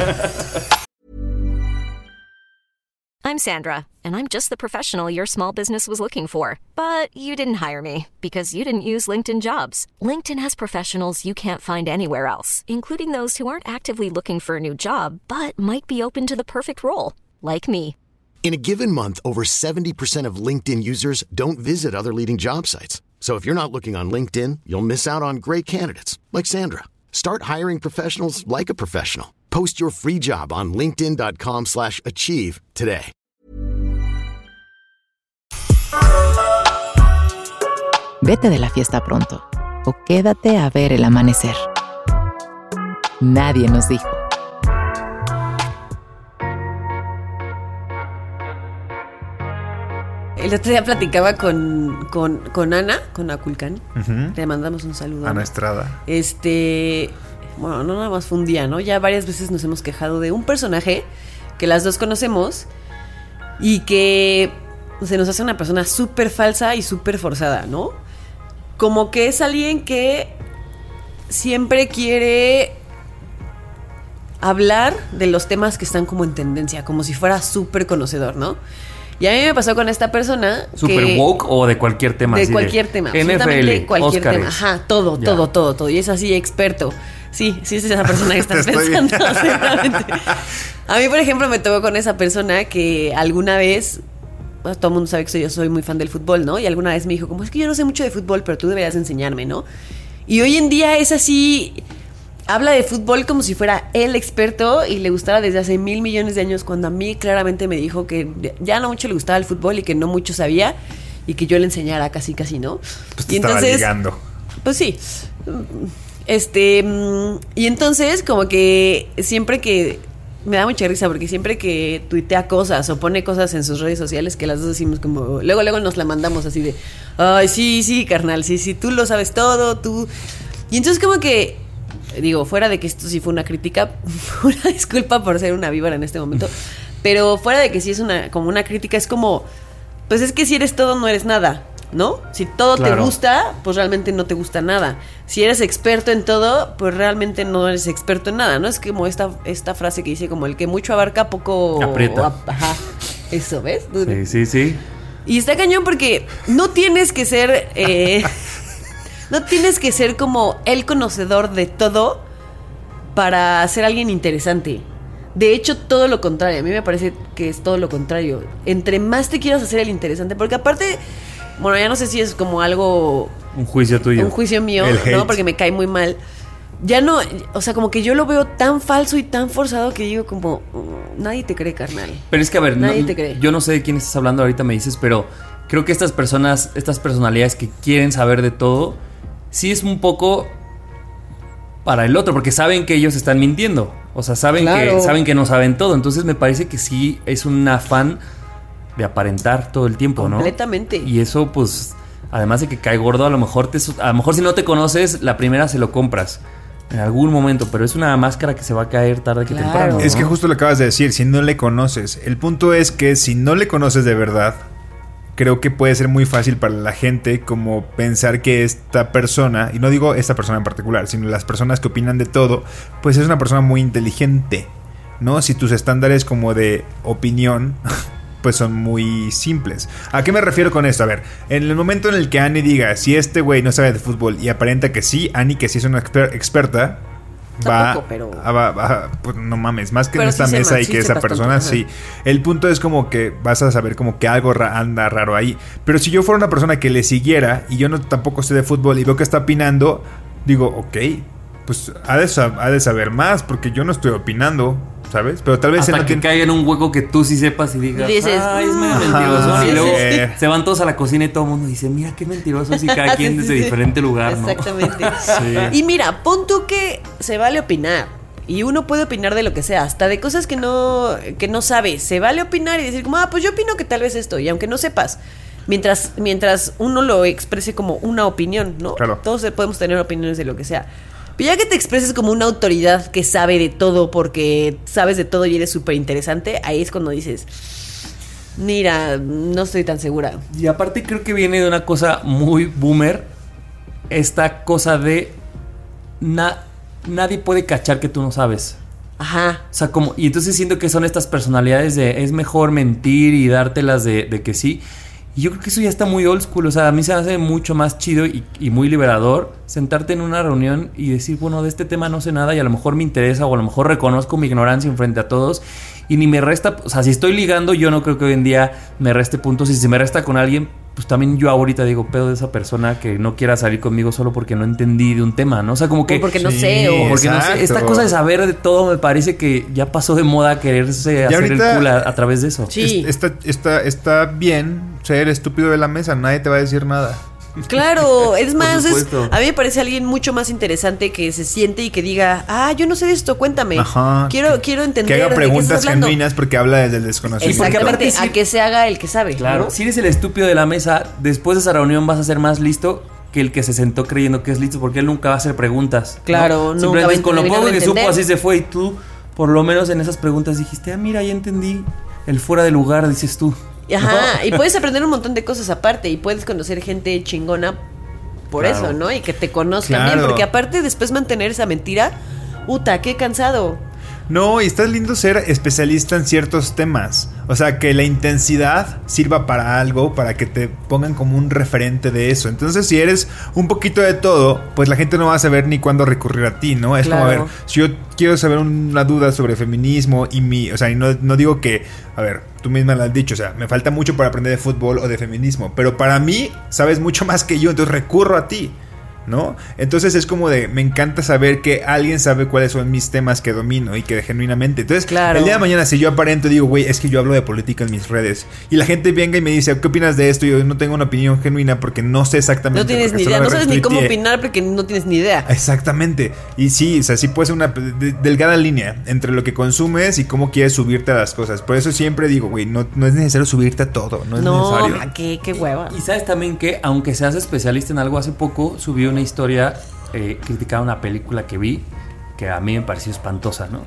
I'm Sandra, and I'm just the professional your small business was looking for. But you didn't hire me because you didn't use LinkedIn Jobs. LinkedIn has professionals you can't find anywhere else, including those who aren't actively looking for a new job, but might be open to the perfect role, like me. In a given month, over seventy percent of LinkedIn users don't visit other leading job sites. So if you're not looking on LinkedIn, you'll miss out on great candidates like Sandra. Start hiring professionals like a professional. Post your free job on linkedin.com slash achieve today. Vete de la fiesta pronto o quédate a ver el amanecer. Nadie nos dijo. El otro día platicaba con, con, con Ana, con Aculcán. Ujú. Le mandamos un saludo. Ana Estrada. Este, bueno, no nada más fue un día, ¿no? Ya varias veces nos hemos quejado de un personaje que las dos conocemos y que se nos hace una persona súper falsa y súper forzada, ¿no? Como que es alguien que siempre quiere hablar de los temas que están como en tendencia, como si fuera súper conocedor, ¿no? Y a mí me pasó con esta persona ¿Super que- woke o de cualquier tema? de así cualquier tema, N F absolutamente L, cualquier Óscares. tema. Ajá, todo, Ya. todo, todo, todo. Y es así experto. Sí, sí es esa persona que estás Te estoy pensando, viendo. seguramente. A mí, por ejemplo, me tocó con esa persona que alguna vez, bueno, todo el mundo sabe que soy, yo soy muy fan del fútbol, ¿no? Y alguna vez me dijo, como es que yo no sé mucho de fútbol, pero tú deberías enseñarme, ¿no? Y hoy en día es así, habla de fútbol como si fuera el experto y le gustaba desde hace mil millones de años, cuando a mí claramente me dijo que ya no mucho le gustaba el fútbol y que no mucho sabía y que yo le enseñara casi, casi, ¿no? Pues te Y estaba entonces, ligando. pues sí. Este, mm, y entonces como que siempre que me da mucha risa porque siempre que tuitea cosas o pone cosas en sus redes sociales que las dos decimos como, luego luego nos la mandamos así de, ay, sí, sí, carnal, sí, sí, tú lo sabes todo, tú. Y entonces como que digo, fuera de que esto sí fue una crítica, una disculpa por ser una víbora en este momento, pero fuera de que sí es una como una crítica, es como, pues es que si eres todo no eres nada. ¿no? Si todo Claro. te gusta, pues realmente no te gusta nada. Si eres experto en todo, pues realmente no eres experto en nada, ¿no? Es como esta, esta frase que dice como el que mucho abarca, poco... Aprieta. Ajá. Eso, ¿ves? Sí, sí, sí. Y está cañón porque no tienes que ser... eh, no tienes que ser como el conocedor de todo para ser alguien interesante. De hecho, todo lo contrario. A mí me parece que es todo lo contrario. Entre más te quieras hacer el interesante, porque aparte, bueno, ya no sé si es como algo, Un juicio tuyo. un juicio mío, El hate. ¿no? Porque me cae muy mal. Ya no, o sea, como que yo lo veo tan falso y tan forzado que digo como, mm, nadie te cree, carnal. Pero es que, a ver, Nadie no- te cree. yo no sé de quién estás hablando, ahorita me dices, pero creo que estas personas, estas personalidades que quieren saber de todo, sí es un poco para el otro, porque saben que ellos están mintiendo. O sea, saben, Claro. que, saben que no saben todo. Entonces me parece que sí es un afán de aparentar todo el tiempo, ¿no? Completamente. Y eso, pues, además de que cae gordo, a lo mejor te, a lo mejor si no te conoces, la primera se lo compras en algún momento, pero es una máscara que se va a caer tarde que Claro. temprano, ¿no? Es que justo lo acabas de decir, si no le conoces. El punto es que si no le conoces de verdad, creo que puede ser muy fácil para la gente como pensar que esta persona, y no digo esta persona en particular, sino las personas que opinan de todo, pues es una persona muy inteligente, ¿no? Si tus estándares como de opinión pues son muy simples. ¿A qué me refiero con esto? A ver, en el momento en el que Annie diga si este güey no sabe de fútbol y aparenta que sí, Annie que sí es una exper- experta, va, Tampoco, pero- a- va, va- pues no mames, más que Pero en esta sí se mesa ma- y sí que esa sepas persona tanto, ajá. sí. El punto es como que vas a saber como que algo ra- anda raro ahí. Pero si yo fuera una persona que le siguiera y yo no tampoco sé de fútbol y veo que está opinando, digo, ok, pues ha de, sab- ha de saber más porque yo no estoy opinando, ¿sabes? Pero tal vez Hasta él no que tiene... caiga en un hueco que tú sí sepas y digas, Y dices, ay, es medio "Ah". mentiroso. Ajá, Y luego sí. se van todos a la cocina y todo el mundo dice, mira qué mentiroso, y cada quien Sí, sí, desde sí. diferente lugar, ¿no? Exactamente. Sí. Y mira, pon tú que se vale opinar. Y uno puede opinar de lo que sea, hasta de cosas que no, que no sabe. Se vale opinar y decir como, ah, pues yo opino que tal vez esto. Y aunque no sepas, mientras, mientras uno lo exprese como una opinión, ¿no? Claro. Todos podemos tener opiniones de lo que sea. Pero ya que te expreses como una autoridad que sabe de todo porque sabes de todo y eres súper interesante, ahí es cuando dices, mira, no estoy tan segura. Y aparte creo que viene de una cosa muy boomer, esta cosa de na- nadie puede cachar que tú no sabes. Ajá. O sea, como, y entonces siento que son estas personalidades de es mejor mentir y dártelas de, de que sí. Y yo creo que eso ya está muy old school. O sea, a mí se me hace mucho más chido y, y muy liberador sentarte en una reunión y decir, bueno, de este tema no sé nada y a lo mejor me interesa o a lo mejor reconozco mi ignorancia en frente a todos y ni me resta. O sea, si estoy ligando, yo no creo que hoy en día me reste puntos. Y si me resta con alguien, pues también yo ahorita digo, pedo de esa persona que no quiera salir conmigo solo porque no entendí de un tema, ¿no? O sea, como que... O porque no Sí, sé, o Porque no sé, esta exacto. cosa de saber de todo me parece que ya pasó de moda quererse hacer ahorita- el culo a, a través de eso. Sí. Es- Está, está, está bien ser estúpido de la mesa, nadie te va a decir nada. Claro, es más, es, supuesto. a mí me parece alguien mucho más interesante que se siente y que diga, ah, yo no sé de esto, cuéntame. Ajá. Quiero, Que- quiero entender. Que haga de qué estás preguntas hablando". genuinas porque habla desde el desconocimiento. porque Exactamente, aparte sí- a que se haga el que sabe. Claro, ¿no? si eres el estúpido de la mesa, después de esa reunión vas a ser más listo que el que se sentó creyendo que es listo, porque él nunca va a hacer preguntas. ¿no? Claro, nunca Simplemente va a es con lo terminar poco de que supo entender. así se fue y tú, por lo menos en esas preguntas dijiste, ah, mira, ya entendí el fuera de lugar, dices tú. Ajá, y puedes aprender un montón de cosas aparte y puedes conocer gente chingona por Claro. eso, ¿no? Y que te conozcan Claro. bien, porque aparte después mantener esa mentira, puta, qué cansado. No, y está lindo ser especialista en ciertos temas. O sea, que la intensidad sirva para algo, para que te pongan como un referente de eso. Entonces, si eres un poquito de todo, pues la gente no va a saber ni cuándo recurrir a ti, ¿no? Es como, a Claro. ver, si yo quiero saber una duda sobre feminismo y mi... O sea, y no, no digo que... A ver, tú misma lo has dicho, o sea, me falta mucho para aprender de fútbol o de feminismo. Pero para mí, sabes mucho más que yo, entonces recurro a ti, ¿no? Entonces es como de, me encanta saber que alguien sabe cuáles son mis temas que domino y que genuinamente. Entonces, Claro. el día de mañana, si yo aparento, digo, güey, es que yo hablo de política en mis redes y la gente venga y me dice, ¿qué opinas de esto? Y yo no tengo una opinión genuina porque no sé exactamente. No tienes porque ni solo idea, me no sabes ni cómo retuiteé. opinar porque no tienes ni idea. Exactamente. Y sí, o sea, sí puede ser una de- delgada línea entre lo que consumes y cómo quieres subirte a las cosas. Por eso siempre digo, güey, no, no es necesario subirte a todo, no es No, necesario. ma, qué, qué hueva. Y sabes también que, aunque seas especialista en algo, hace poco subí una historia eh, criticaba una película que vi que a mí me pareció espantosa, ¿no?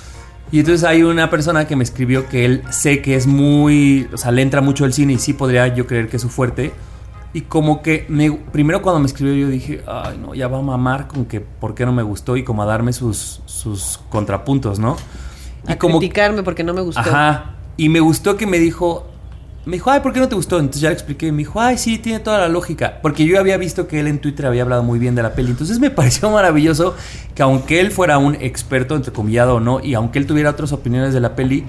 Y entonces hay una persona que me escribió que él sé que es muy, o sea, le entra mucho el cine y sí podría yo creer que es su fuerte. Y como que me, primero cuando me escribió yo dije, ay no, ya va a mamar con que por qué no me gustó y como a darme sus, sus contrapuntos, ¿no? Y A como, criticarme porque no me gustó. Ajá. Y me gustó que me dijo, me dijo, ay, ¿por qué no te gustó? Entonces ya le expliqué, me dijo, ay, sí, tiene toda la lógica. Porque yo había visto que él en Twitter había hablado muy bien de la peli. Entonces me pareció maravilloso que aunque él fuera un experto, entrecomillado o no, y aunque él tuviera otras opiniones de la peli,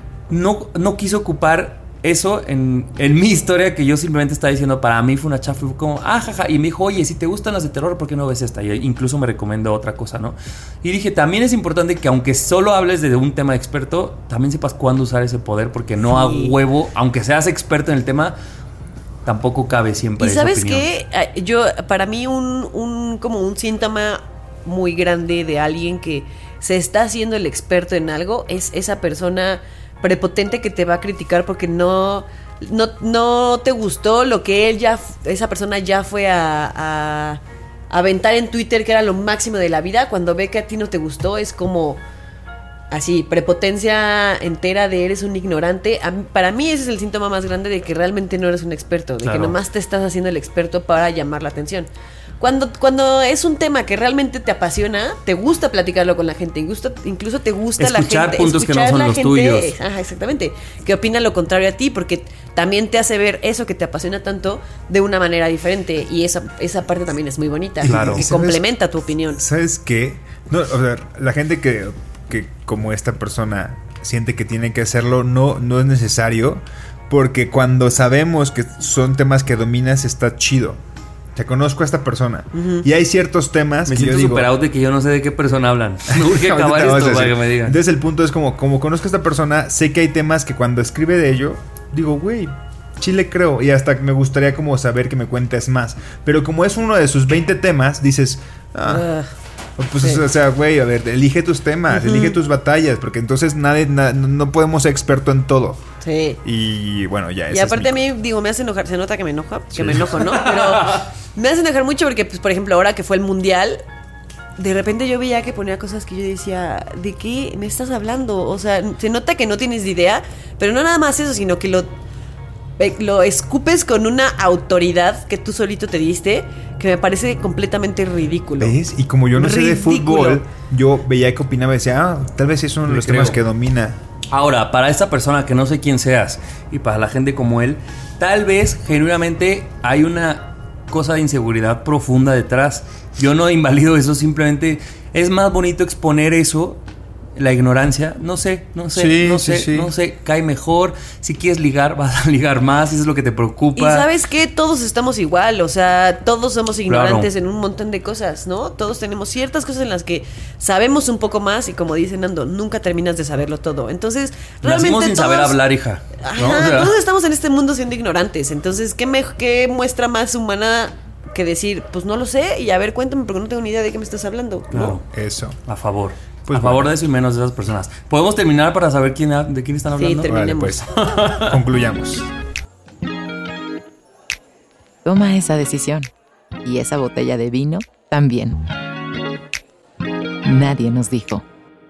no, no quiso ocupar eso en, en mi historia, que yo simplemente estaba diciendo, para mí fue una chafa, fue como, ah, jaja, y me dijo, oye, si te gustan las de terror, ¿por qué no ves esta? Y incluso me recomendó otra cosa, ¿no? Y dije, también es importante que aunque solo hables de un tema experto, también sepas cuándo usar ese poder, porque no Sí. a huevo, aunque seas experto en el tema, tampoco cabe siempre Y esa sabes opinión. qué, yo, para mí un, un, como un síntoma muy grande de alguien que se está haciendo el experto en algo, es esa persona prepotente que te va a criticar porque no, no, no te gustó lo que él ya, esa persona ya fue a, a, a aventar en Twitter, que era lo máximo de la vida. Cuando ve que a ti no te gustó, es como así, prepotencia entera de eres un ignorante. A mí- para mí ese es el síntoma más grande de que realmente no eres un experto, de Claro. que nomás te estás haciendo el experto para llamar la atención. Cuando, cuando es un tema que realmente te apasiona, te gusta platicarlo con la gente, incluso, incluso te gusta la Escuchar gente. puntos que no son la los gente, tuyos. Ajá, exactamente. Que opina lo contrario a ti, porque también te hace ver eso que te apasiona tanto de una manera diferente. Y esa, esa parte también es muy bonita, Claro. que ¿Sabes? complementa tu opinión. ¿Sabes qué? No, o sea, la gente que, que como esta persona siente que tiene que hacerlo, no, no es necesario, porque cuando sabemos que son temas que dominas, está chido. Te conozco a esta persona. Uh-huh. Y hay ciertos temas Me que yo siento digo, super out de que yo no sé de qué persona hablan. Me urge ahorita acabar te vamos esto a para decir. que me digan. Entonces el punto es como, como conozco a esta persona, sé que hay temas que cuando escribe de ello, digo, güey, sí le creo. Y hasta me gustaría como saber que me cuentes más. Pero como es uno de sus veinte temas, dices, ah, Uh, pues sí. o sea, güey, a ver, elige tus temas, uh-huh. elige tus batallas, porque entonces nadie, na, no podemos ser experto en todo. Sí. Y bueno, ya. Y aparte es a mí, digo, me hace enojar. Se nota que me enoja, que sí. me enojo, ¿no? Pero me hace enojar mucho porque, pues, por ejemplo, ahora que fue el mundial, de repente yo veía que ponía cosas que yo decía, ¿de qué me estás hablando? O sea, se nota que no tienes idea, pero no nada más eso, sino que lo, lo escupes con una autoridad que tú solito te diste, que me parece completamente ridículo. ¿Ves? Y como yo no Ridículo. sé de fútbol, yo veía que opinaba y decía, ah, tal vez es uno de Le los creo. temas que domina. Ahora, para esta persona que no sé quién seas y para la gente como él, tal vez genuinamente hay una cosa de inseguridad profunda detrás. Yo no invalido eso, simplemente es más bonito exponer eso, la ignorancia. No sé, no sé, Sí, no sí, sé, sí. no sé, cae mejor. Si quieres ligar, vas a ligar más, si eso es lo que te Y preocupa. ¿sabes qué? Todos estamos igual, o sea, todos somos ignorantes Claro. en un montón de cosas, ¿no? Todos tenemos ciertas cosas en las que sabemos un poco más y como dice Nando, nunca terminas de saberlo todo. Entonces, realmente Nacimos sin todos, saber hablar, hija. Ajá, ¿no? O sea, todos estamos en este mundo siendo ignorantes. Entonces, ¿qué, me, ¿qué muestra más humana que decir, pues no lo sé y a ver, cuéntame porque no tengo ni idea de qué me estás hablando? claro, Eso. a favor. Pues a favor bueno. de eso y menos de esas personas. ¿Podemos terminar para saber quién, de quién están Sí, hablando? termi- Vale, Terminemos. pues. Concluyamos. Toma esa decisión. Y esa botella de vino también. Nadie nos dijo.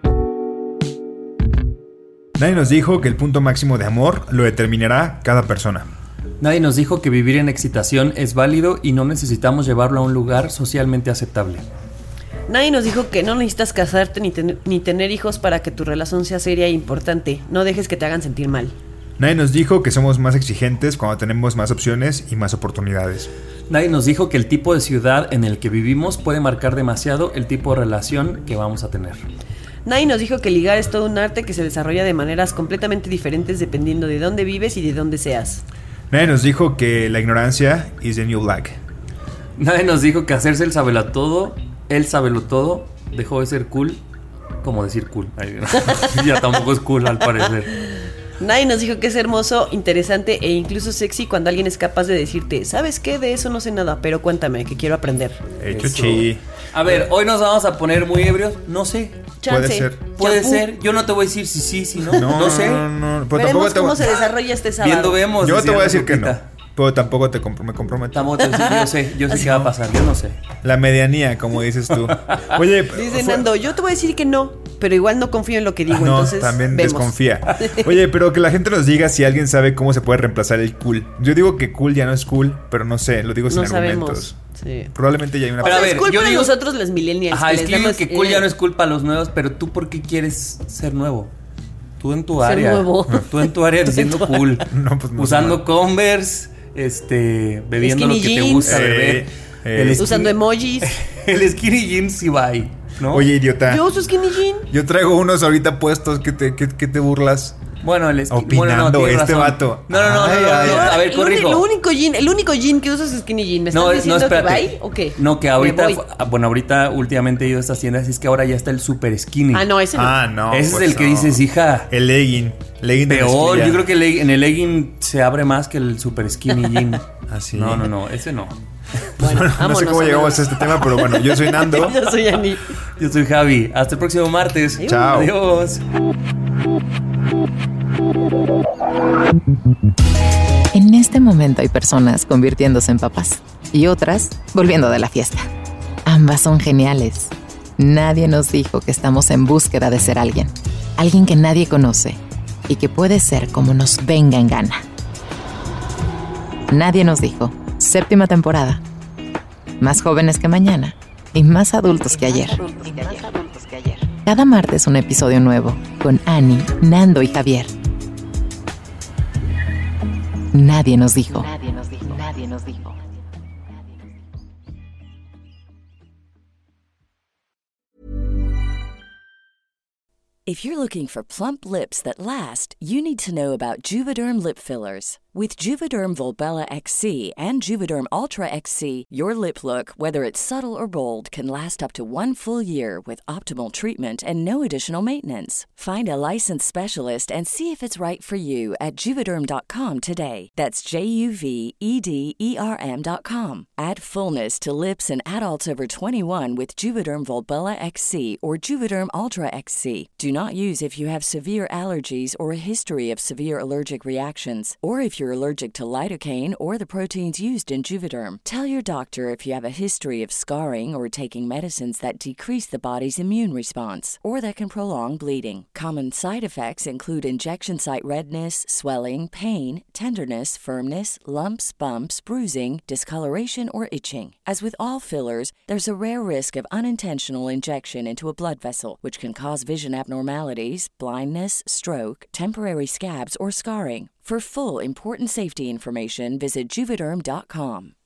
Nadie nos dijo que el punto máximo de amor lo determinará cada persona. Nadie nos dijo que vivir en excitación es válido y no necesitamos llevarlo a un lugar socialmente aceptable. Nadie nos dijo que no necesitas casarte ni, ten- ni tener hijos para que tu relación sea seria e importante. No dejes que te hagan sentir mal. Nadie nos dijo que somos más exigentes cuando tenemos más opciones y más oportunidades. Nadie nos dijo que el tipo de ciudad en el que vivimos puede marcar demasiado el tipo de relación que vamos a tener. Nadie nos dijo que ligar es todo un arte que se desarrolla de maneras completamente diferentes dependiendo de dónde vives y de dónde seas. Nadie nos dijo que la ignorancia is the new black. Nadie nos dijo que hacerse el sabelo todo, el sabelo todo, dejó de ser cool, como decir cool. Ay, ya tampoco es cool al parecer. Nadie nos dijo que es hermoso, interesante e incluso sexy cuando alguien es capaz de decirte, ¿sabes qué? De eso no sé nada, pero cuéntame, que quiero aprender. Hecho Eso. chi. A ver, hoy nos vamos a poner muy ebrios. No sé. Puede ser. Puede Champú. ser. Yo no te voy a decir si sí, si no. No, No, sé. No, no, no. Pero Veremos tampoco te cómo voy- se desarrolla este sábado. Viendo vemos. Yo te decía voy a la decir que no. Lupita. Pero tampoco te compro- me comprometo. Tampoco te yo sé, yo sé qué va a pasar, yo no sé. La medianía, como dices tú. Oye, Dice fue- Nando, yo te voy a decir que no. pero igual no confío en lo que digo, no, entonces también vemos. desconfía. Oye, pero que la gente nos diga si alguien sabe cómo se puede reemplazar el cool. Yo digo que cool ya no es cool, pero no sé, lo digo sin No sabemos. argumentos. Sí. Probablemente ya hay una... O Pero sea, a ver, es cool yo para digo- nosotros los millennials. Ajá, que es les que yo digo damos, que cool eh, ya no es cool para los nuevos, pero tú ¿por qué quieres ser nuevo? Tú en tu Ser área. nuevo. Tú en tu área Tú en diciendo tu área. cool. No, pues no, Usando no. Converse, este, bebiendo Skinny lo que te jeans. gusta Eh, beber. eh. El skinny- Usando emojis. El skinny jeans sí va ahí, ¿no? Oye, idiota. Yo uso skinny jean. Yo traigo unos ahorita puestos que te, que, que te burlas. Bueno, el skinny... Opinando, bueno, no, tienes este razón. vato. No, no, no, Ay, no, no, ay, no, ay. a ver, Lo uni- corrijo. Lo único jean, el único jean que usas es skinny jean. ¿Me estás No, no, diciendo que espérate. bye o qué? No, que Me ahorita, voy. fu- ah, bueno, ahorita últimamente he ido a estas tiendas y es que ahora ya está el super skinny. Ah, no, ese no. Ah, no. Ese pues es el que no. dices, hija. El legging. Legging de Peor, mezclilla. yo creo que el leg- en el legging se abre más que el super skinny jean. ¿Ah, sí? No, no, no, ese no. Bueno, No sé vámonos, cómo llegamos a amigos. este tema, pero bueno, yo soy Nando. Yo soy Ani. Yo soy Javi. Hasta el próximo martes. Chao. Adiós. En este momento hay personas convirtiéndose en papás y otras volviendo de la fiesta. Ambas son geniales. Nadie nos dijo que estamos en búsqueda de ser alguien. Alguien que nadie conoce y que puede ser como nos venga en gana. Nadie nos dijo. Séptima temporada. Más jóvenes que mañana y más adultos que ayer. Cada martes un episodio nuevo con Ani, Nando y Javier. Nadie nos dijo. Nadie nos dijo. Nadie nos dijo. If you're looking for plump lips that last, you need to know about Juvederm lip fillers. With Juvederm Volbella X C and Juvederm Ultra X C, your lip look, whether it's subtle or bold, can last up to one full year with optimal treatment and no additional maintenance. Find a licensed specialist and see if it's right for you at Juvederm dot com today. That's J U V E D E R M dot com. Add fullness to lips in adults over twenty-one with Juvederm Volbella X C or Juvederm Ultra X C. Do not use if you have severe allergies or a history of severe allergic reactions, or if you're allergic to lidocaine or the proteins used in Juvederm. Tell your doctor if you have a history of scarring or taking medicines that decrease the body's immune response or that can prolong bleeding. Common side effects include injection site redness, swelling, pain, tenderness, firmness, lumps, bumps, bruising, discoloration, or itching. As with all fillers, there's a rare risk of unintentional injection into a blood vessel, which can cause vision abnormalities, blindness, stroke, temporary scabs, or scarring. For full important safety information, visit Juvederm dot com.